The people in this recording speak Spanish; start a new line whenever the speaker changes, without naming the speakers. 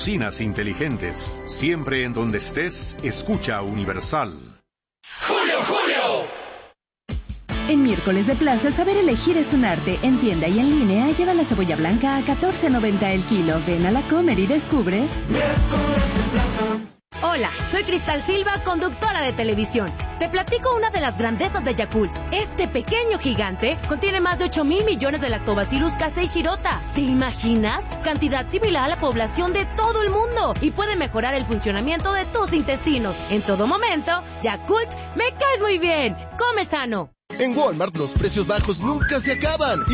Bocinas inteligentes. Siempre en donde estés, escucha Universal.
¡Julio, Julio!
En miércoles de plaza, saber elegir es un arte. En tienda y en línea, lleva la cebolla blanca a $14.90 el kilo. Ven a la Comer y descubre.
Miércoles de plaza.
Hola, soy Cristal Silva, conductora de televisión. Te platico una de las grandezas de Yakult. Este pequeño gigante contiene más de 8,000 millones de Lactobacillus casei shirota. ¿Te imaginas? Cantidad similar a la población de todo el mundo y puede mejorar el funcionamiento de tus intestinos. En todo momento, Yakult, me caes muy bien. Come sano.
En Walmart los precios bajos nunca se acaban